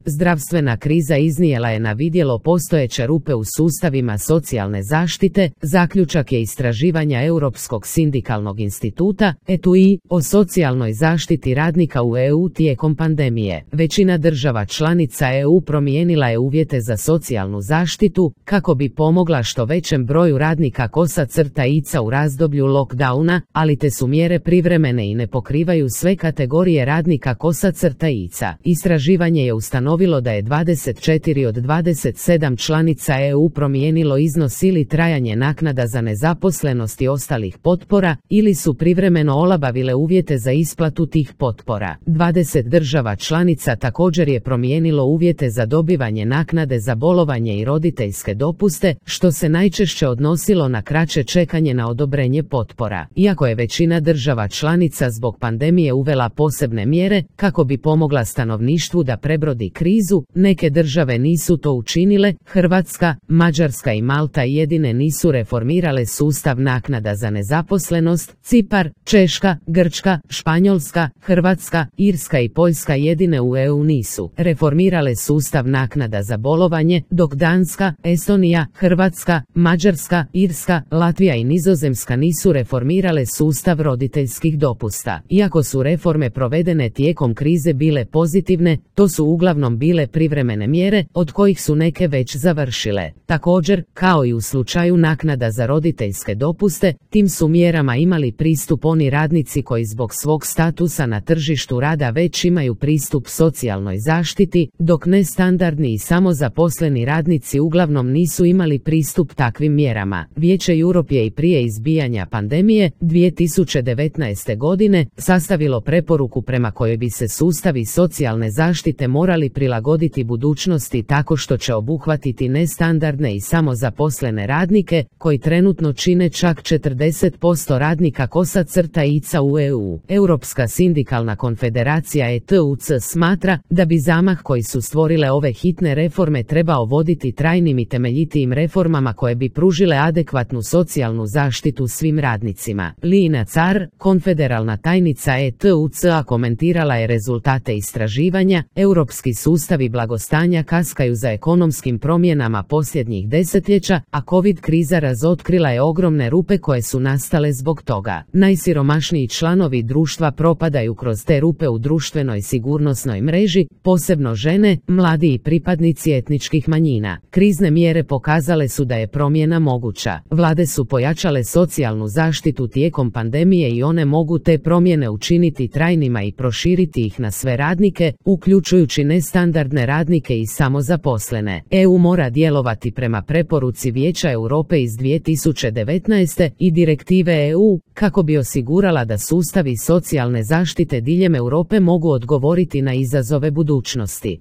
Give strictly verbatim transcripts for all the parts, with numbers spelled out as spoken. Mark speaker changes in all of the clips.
Speaker 1: Zdravstvena kriza iznijela je na vidjelo postojeće rupe u sustavima socijalne zaštite, zaključak je istraživanja Europskog sindikalnog instituta, E T U I, o socijalnoj zaštiti radnika u E U tijekom pandemije. Većina država članica E U promijenila je uvjete za socijalnu zaštitu, kako bi pomogla što većem broju radnika kosa crta ica u razdoblju lockdowna, ali te su mjere privremene i ne pokrivaju sve kategorije radnika kosa crta ica. Istraživanje je ustanovilo da je dvadeset četiri od dvadeset sedam članica E U promijenilo iznos ili trajanje naknada za nezaposlenost i ostalih potpora, ili su privremeno olabavile uvjete za isplatu tih potpora. dvadeset država članica također je promijenilo uvjete za dobivanje naknade za bolovanje i roditeljske dopuste, što se najčešće odnosilo na kraće čekanje na odobrenje potpora. Iako je većina država članica zbog pandemije uvela posebne mjere kako bi pomogla stanovništvu da prebrodi krizu, neke države nisu to učinile. Hrvatska, Mađarska i Malta jedine nisu reformirale sustav naknada za nezaposlenost, Cipar, Češka, Grčka, Španjolska, Hrvatska, Irska i Poljska jedine u E U nisu reformirale sustav naknada za bolovanje, dok Danska, Estonija, Hrvatska, Mađarska, Irska, Latvija i Nizozemska nisu reformirale sustav roditeljskih dopusta. Iako su reforme provedene tijekom krize bile pozitivne, to su uglavnom bile privremene mjere, od kojih su neke već završile. Također, kao i u slučaju naknada za roditeljske dopuste, tim su mjerama imali pristup oni radnici koji zbog svog statusa na tržištu rada već imaju pristup socijalnoj zaštiti, dok nestandardni i samozaposleni radnici uglavnom nisu imali pristup takvim mjerama. Vijeće Europe je i prije izbijanja pandemije dvije tisuće devetnaeste. godine sastavilo preporuku prema kojoj bi se sustavi socijalne zaštite morali prilagoditi budućnosti tako što će obuhvatiti nestandardne i samozaposlene radnike, koji trenutno čine čak četrdeset posto radnika kosa crta ica u E U. Europska sindikalna konfederacija E T U C smatra da bi zamah koji su stvorile ove hitne reforme trebao voditi trajnim i temeljitijim reformama koje bi pružile adekvatnu socijalnu zaštitu svim radnicima. Lina Car, konfederalna tajnica E T U C-a, komentirala je rezultate istraživanja. Europski sustavi blagostanja kaskaju za ekonomskim promjenama posljednjih desetljeća, a COVID kriza razotkrila je ogromne rupe koje su nastale zbog toga. Najsiromašniji članovi društva propadaju kroz te rupe u društvenoj sigurnosnoj mreži, posebno žene, mladi i pripadnici etničkih manjina. Krizne mjere pokazale su da je promjena moguća. Vlade su pojačale socijalnu zaštitu tijekom pandemije i one mogu te promjene učiniti trajnima i proširiti ih na sve radnike, uključujući nestandardne radnike i samozaposlene. E U mora djelovati prema preporuci Vijeća Europe iz dvije tisuće devetnaeste. i direktive E U, kako bi osigurala da sustavi socijalne zaštite diljem Europe mogu odgovoriti na izazove budućnosti.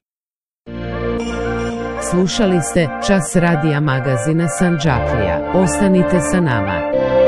Speaker 1: Slušali ste Čas radija magazina Sandžaklija. Ostanite sa nama.